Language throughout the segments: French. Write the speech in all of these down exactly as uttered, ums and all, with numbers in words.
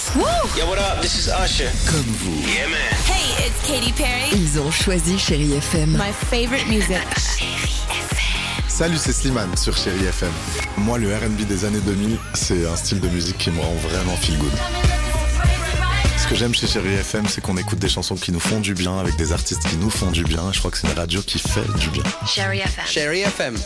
Woo! Yo, what up? This is Usher. Comme vous. Yeah, man. Hey, it's Katy Perry. Ils ont choisi Chérie F M. My favorite music. Salut, c'est Slimane sur Chérie F M. Moi, le R and B des années deux mille, c'est un style de musique qui me rend vraiment feel good. Ce que j'aime chez Chérie F M, c'est qu'on écoute des chansons qui nous font du bien, avec des artistes qui nous font du bien. Je crois que c'est une radio qui fait du bien. Chérie F M. Chérie F M.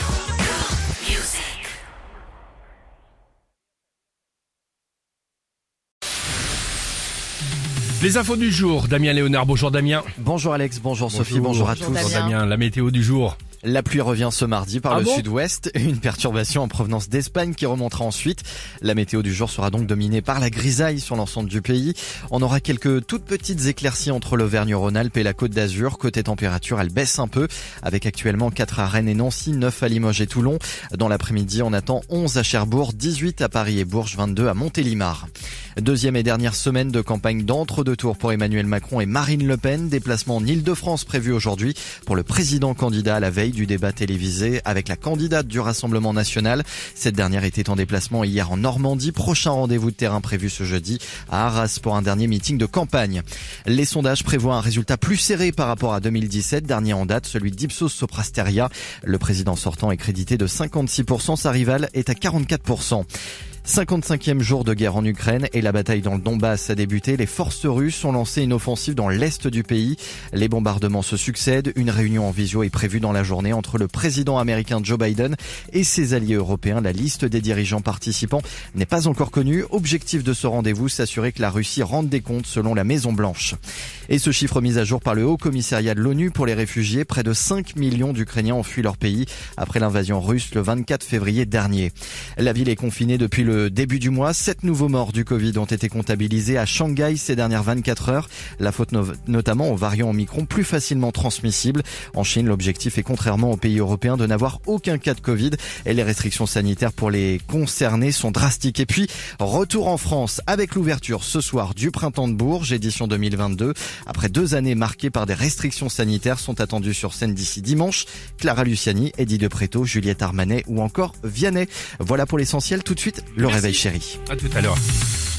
Les infos du jour, Damien Léonard, bonjour Damien. Bonjour Alex, bonjour, Sophie, bonjour à Bonjour tous. Damien. Damien, la météo du jour. La pluie revient ce mardi par Ah le bon sud-ouest, une perturbation en provenance d'Espagne qui remontera ensuite. La météo du jour sera donc dominée par la grisaille sur l'ensemble du pays. On aura quelques toutes petites éclaircies entre l'Auvergne-Rhône-Alpes et la Côte d'Azur. Côté température, elle baisse un peu, avec actuellement quatre à Rennes et Nancy, neuf à Limoges et Toulon. Dans l'après-midi, on attend onze à Cherbourg, dix-huit à Paris et Bourges, vingt-deux à Montélimar. Deuxième et dernière semaine de campagne d'entre-deux tours pour Emmanuel Macron et Marine Le Pen. Déplacement en Île-de-France prévu aujourd'hui pour le président candidat à la veille du débat télévisé avec la candidate du Rassemblement national. Cette dernière était en déplacement hier en Normandie. Prochain rendez-vous de terrain prévu ce jeudi à Arras pour un dernier meeting de campagne. Les sondages prévoient un résultat plus serré par rapport à deux mille dix-sept, dernier en date, celui d'Ipsos Soprasteria. Le président sortant est crédité de cinquante-six pour cent, sa rivale est à quarante-quatre pour cent. cinquante-cinquième jour de guerre en Ukraine et la bataille dans le Donbass a débuté. Les forces russes ont lancé une offensive dans l'est du pays. Les bombardements se succèdent. Une réunion en visio est prévue dans la journée entre le président américain Joe Biden et ses alliés européens. La liste des dirigeants participants n'est pas encore connue. Objectif de ce rendez-vous, s'assurer que la Russie rende des comptes selon la Maison-Blanche. Et ce chiffre mis à jour par le Haut Commissariat de l'ONU pour les réfugiés, près de cinq millions d'Ukrainiens ont fui leur pays après l'invasion russe le vingt-quatre février dernier. La ville est confinée depuis le Le début du mois. Sept nouveaux morts du Covid ont été comptabilisés à Shanghai ces dernières vingt-quatre heures. La faute no- notamment aux variants Omicron plus facilement transmissibles. En Chine, l'objectif est, contrairement aux pays européens, de n'avoir aucun cas de Covid et les restrictions sanitaires pour les concernés sont drastiques. Et puis, retour en France avec l'ouverture ce soir du Printemps de Bourges, édition deux mille vingt-deux. Après deux années marquées par des restrictions sanitaires, sont attendues sur scène d'ici dimanche Clara Luciani, Eddie De Pretto, Juliette Armanet ou encore Vianney. Voilà pour l'essentiel. Tout de suite, le Merci. réveil chéri. À tout à l'heure.